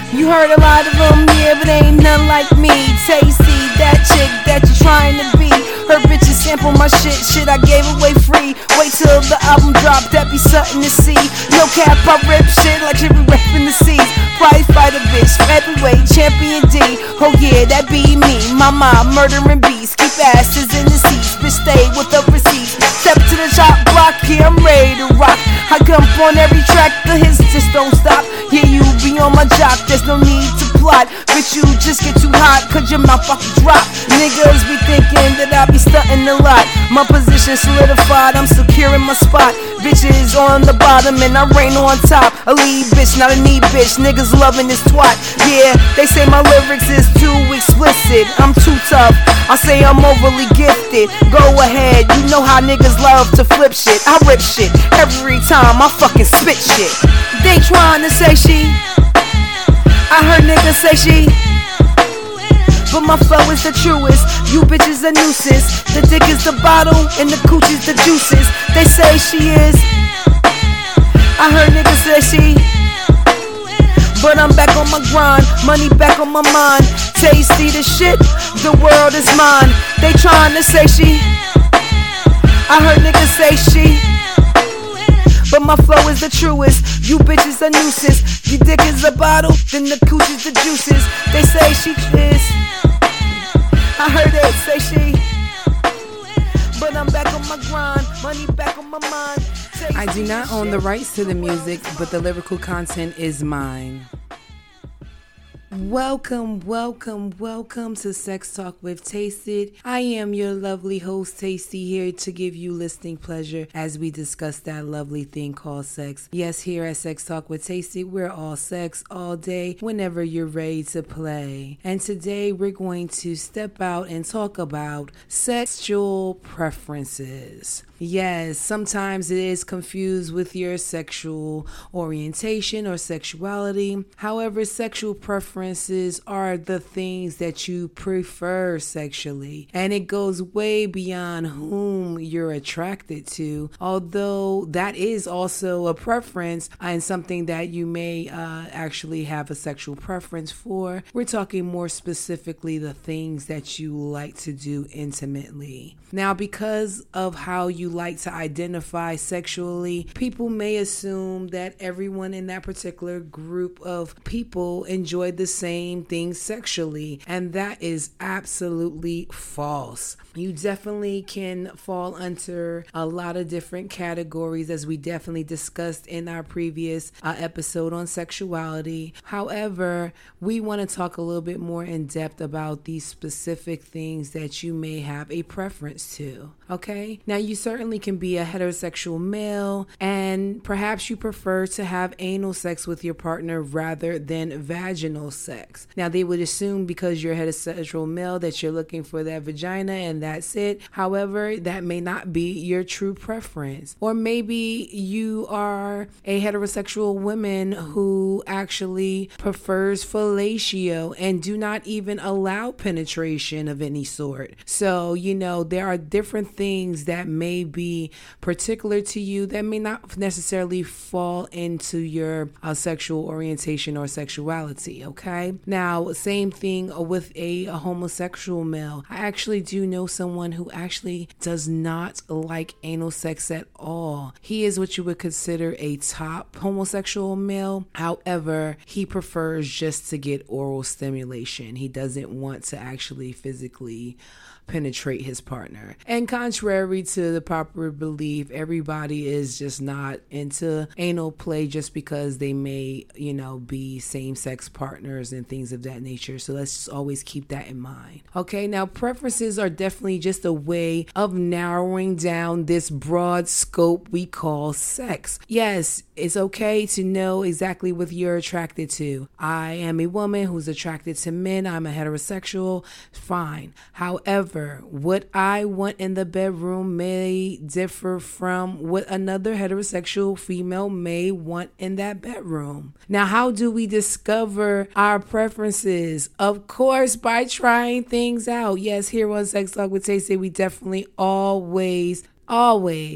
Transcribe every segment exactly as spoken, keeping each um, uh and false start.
You heard a lot of them, yeah, but ain't none like me. Tasty, that chick that you trying to be. Her bitches sample my shit, shit I gave away free. Wait till the album drop, that be something to see. No cap, I rip shit like shit we reppin' the seas. Prize fighter bitch, heavyweight champion D. Oh yeah, that be me. Mama, murdering beats, keep asses in the seats. Bitch stay with the receipts. Step to the chop block, yeah I'm ready to rock. I come on every track, the hits just don't stop. Yeah, you be on my jock, there's no need to plot. Bitch, you just get too hot, cause your mouth fucking drop. Niggas be thinking that I be stunting a lot. My position solidified, I'm securing my spot. Bitches on the bottom and I reign on top. A lead bitch, not a need bitch, niggas loving this twat. Yeah, they say my lyrics is too explicit, I'm too tough. I say I'm overly gifted. Go ahead, you know how niggas love to flip shit. I rip shit every time I fucking spit shit. They trying to say she, I heard niggas say she, but my flow is the truest. You bitches a nuisance. The dick is the bottle and the coochie's the juices. They say she is, I heard niggas say she, but I'm back on my grind. Money back on my mind. Tasty the shit, the world is mine. They trying to say she, I heard niggas say she, but my flow is the truest. You bitches a nuisance. You dick is a bottle, then the coochie's the juices. They say she is, I heard they say she, but I'm back on my grind. Money back on my mind. Tasty I do not own shit. the rights to the music, but the lyrical content is mine. Welcome, welcome, welcome to Sex Talk with Tasted. I am your lovely host, Tasty, here to give you listening pleasure as we discuss that lovely thing called sex. Yes, here at Sex Talk with Tasty, we're all sex all day, whenever you're ready to play. And today we're going to step out and talk about sexual preferences. Yes, sometimes it is confused with your sexual orientation or sexuality. However, sexual preferences are the things that you prefer sexually, and it goes way beyond whom you're attracted to, although that is also a preference and something that you may uh, actually have a sexual preference for. We're talking more specifically the things that you like to do intimately. Now, because of how you like to identify sexually, people may assume that everyone in that particular group of people enjoy the same things sexually, and that is absolutely false. You definitely can fall under a lot of different categories, as we definitely discussed in our previous uh, episode on sexuality. However, we want to talk a little bit more in depth about these specific things that you may have a preference to. Okay? Now, you certainly can be a heterosexual male, and perhaps you prefer to have anal sex with your partner rather than vaginal sex. Now, they would assume because you're a heterosexual male that you're looking for that vagina and that's it. However, that may not be your true preference. Or maybe you are a heterosexual woman who actually prefers fellatio and do not even allow penetration of any sort. So, you know, there are different things that may be particular to you that may not necessarily fall into your uh, sexual orientation or sexuality, okay? Now, same thing with a, a homosexual male. I actually do know someone who actually does not like anal sex at all. He is what you would consider a top homosexual male. However, he prefers just to get oral stimulation. He doesn't want to actually physically penetrate his partner. And contrary to the popular belief, everybody is just not into anal play just because they may, you know, be same-sex partners and things of that nature. So let's just always keep that in mind. Okay, now preferences are definitely just a way of narrowing down this broad scope we call sex. Yes, it's okay to know exactly what you're attracted to. I am a woman who's attracted to men. I'm a heterosexual. Fine. However, what I want in the bedroom may differ from what another heterosexual female may want in that bedroom. Now, how do we discover our preferences? Of course, by trying things out. Yes, here on Sex Talk with Tasty, we definitely always, always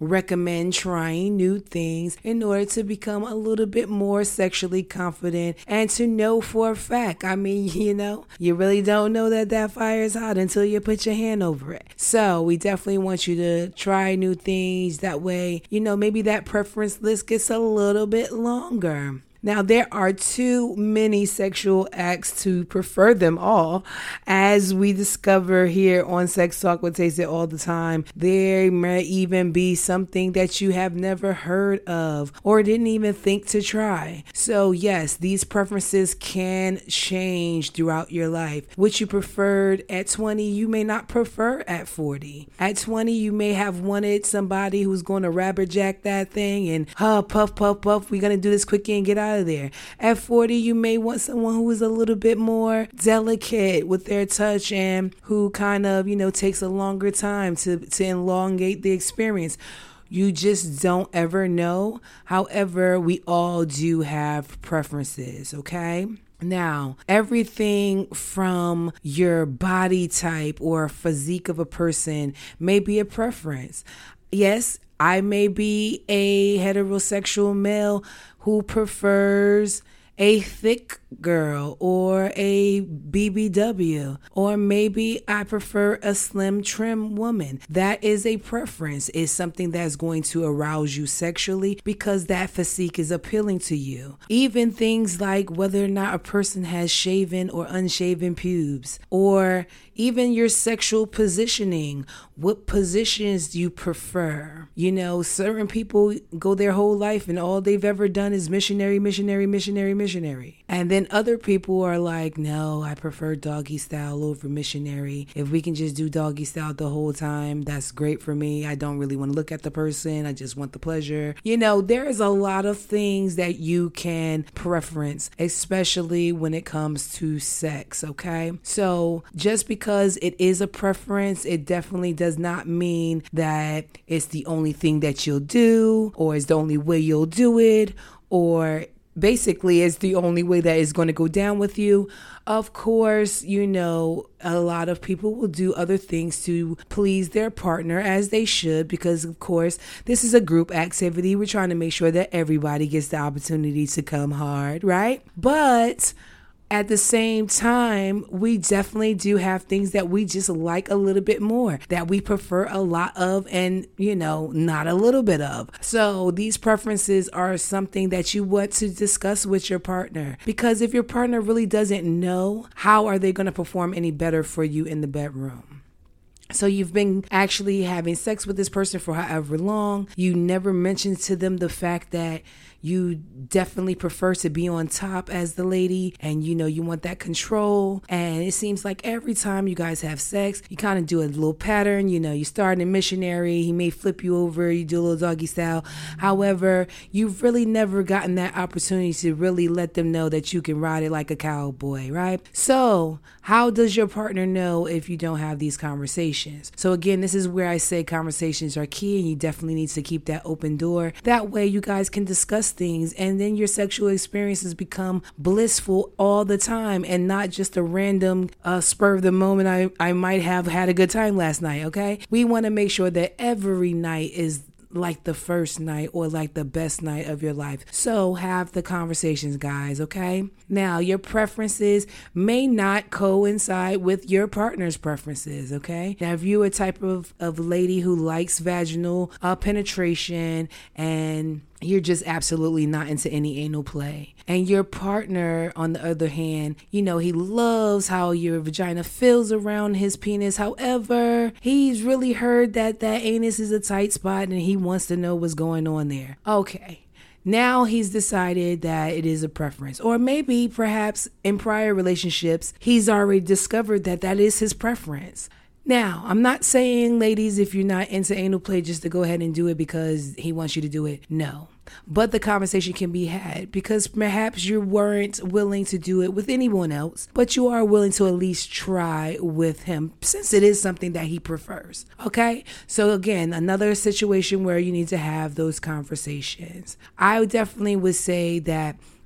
recommend trying new things in order to become a little bit more sexually confident and to know for a fact. I mean, you know, you really don't know that that fire is hot until you put your hand over it. So we definitely want you to try new things. That way, you know, maybe that preference list gets a little bit longer. Now, there are too many sexual acts to prefer them all. As we discover here on Sex Talk with Taste It all the time, there may even be something that you have never heard of or didn't even think to try. So yes, these preferences can change throughout your life. What you preferred at twenty, you may not prefer at forty. At twenty, you may have wanted somebody who's going to rubber jack that thing and huh, puff, puff, puff, we're going to do this quickie and get out of there. At forty, you may want someone who is a little bit more delicate with their touch and who kind of, you know, takes a longer time to, to elongate the experience. You just don't ever know. However, we all do have preferences, okay? Now, everything from your body type or physique of a person may be a preference. Yes, I may be a heterosexual male who prefers a thick girl or a B B W, or maybe I prefer a slim trim woman. That is a preference. It's something that's going to arouse you sexually because that physique is appealing to you. Even things like whether or not a person has shaven or unshaven pubes, or even your sexual positioning. What positions do you prefer? You know, certain people go their whole life and all they've ever done is missionary, missionary, missionary, missionary. And then other people are like, no, I prefer doggy style over missionary. If we can just do doggy style the whole time, that's great for me. I don't really want to look at the person. I just want the pleasure. You know, there's a lot of things that you can preference, especially when it comes to sex, okay? So just because it is a preference, it definitely does not mean that it's the only thing that you'll do, or it's the only way you'll do it, or basically it's the only way that is going to go down with you. Of course, you know, a lot of people will do other things to please their partner, as they should, because of course, this is a group activity. We're trying to make sure that everybody gets the opportunity to come hard, right? But at the same time, we definitely do have things that we just like a little bit more, that we prefer a lot of and, you know, not a little bit of. So these preferences are something that you want to discuss with your partner, because if your partner really doesn't know, how are they going to perform any better for you in the bedroom? So you've been actually having sex with this person for however long. You never mentioned to them the fact that you definitely prefer to be on top as the lady, and you know you want that control. And it seems like every time you guys have sex, you kind of do a little pattern. You know, you start in missionary, he may flip you over, you do a little doggy style. However, you've really never gotten that opportunity to really let them know that you can ride it like a cowboy, right? So how does your partner know if you don't have these conversations? So again, this is where I say conversations are key, and you definitely need to keep that open door. That way you guys can discuss things, and then your sexual experiences become blissful all the time and not just a random uh, spur of the moment. I, I might have had a good time last night, okay? We want to make sure that every night is like the first night or like the best night of your life. So have the conversations, guys, okay? Now, your preferences may not coincide with your partner's preferences, okay? Now, if you're a type of, of lady who likes vaginal uh, penetration and you're just absolutely not into any anal play, and your partner, on the other hand, you know, he loves how your vagina feels around his penis. However, he's really heard that that anus is a tight spot and he wants to know what's going on there. Okay. Now he's decided that it is a preference. Or maybe perhaps in prior relationships, he's already discovered that that is his preference. Now, I'm not saying, ladies, if you're not into anal play, just to go ahead and do it because he wants you to do it. No. But the conversation can be had, because perhaps you weren't willing to do it with anyone else, but you are willing to at least try with him, since it is something that he prefers. Okay? So again, another situation where you need to have those conversations. I definitely would say that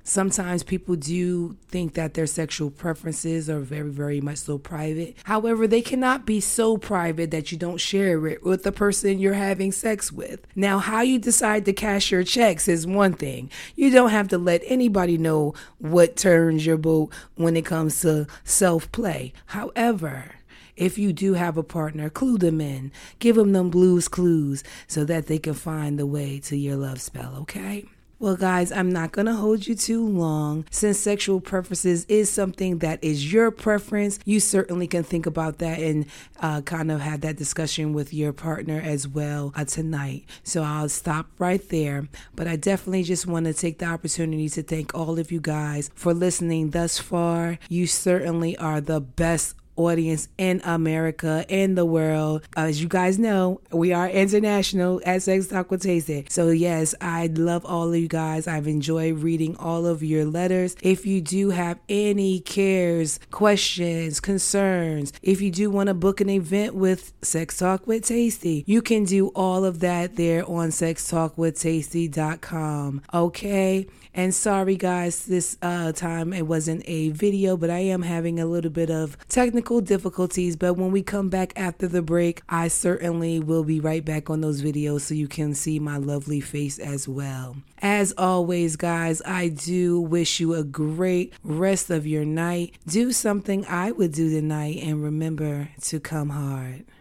Sometimes people do think that their sexual preferences are very, very much so private. However, they cannot be so private that you don't share it with the person you're having sex with. Now, how you decide to cash your checks is one thing. You don't have to let anybody know what turns your boat when it comes to self-play. However, if you do have a partner, clue them in. Give them them blues clues so that they can find the way to your love spell, okay? Well, guys, I'm not going to hold you too long. Since sexual preferences is something that is your preference, you certainly can think about that and uh, kind of have that discussion with your partner as well uh, tonight. So I'll stop right there. But I definitely just want to take the opportunity to thank all of you guys for listening thus far. You certainly are the best audience in America, in the world. As you guys know, we are international at Sex Talk with Tasty. So yes, I love all of you guys. I've enjoyed reading all of your letters. If you do have any cares, questions, concerns, if you do want to book an event with Sex Talk with Tasty, you can do all of that there on sex talk with tasty dot com. Okay? And sorry guys, this uh, time it wasn't a video, but I am having a little bit of technical difficulties. But when we come back after the break, I certainly will be right back on those videos so you can see my lovely face as well. As always, guys, I do wish you a great rest of your night. Do something I would do tonight, and remember to come hard.